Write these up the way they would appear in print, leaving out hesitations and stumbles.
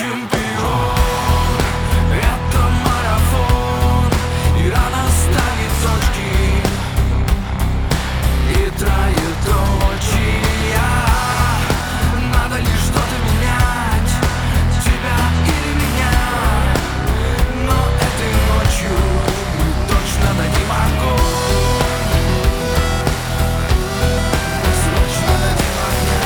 чемпион. Это марафон, и рано ставить точки и троеточия. Надо ли что-то менять, тебя или меня? Но этой ночью мы точно дадим огонь. Срочно дадим огня.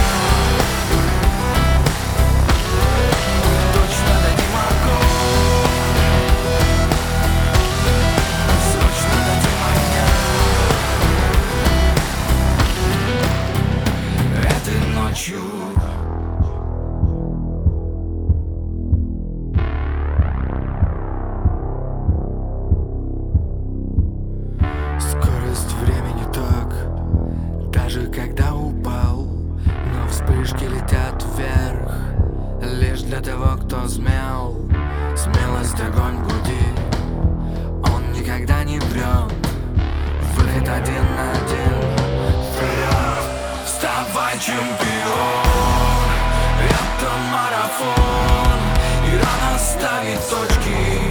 Точно дадим огонь. Срочно дадим огня. Этой ночью. Скорость времени так, даже когда упал, но вспышки летят вверх лишь для того, кто смел. Смелость огонь в груди, он никогда не врет. Выход один на один, вперед. Вставай, чемпион, это марафон, и рано ставить точки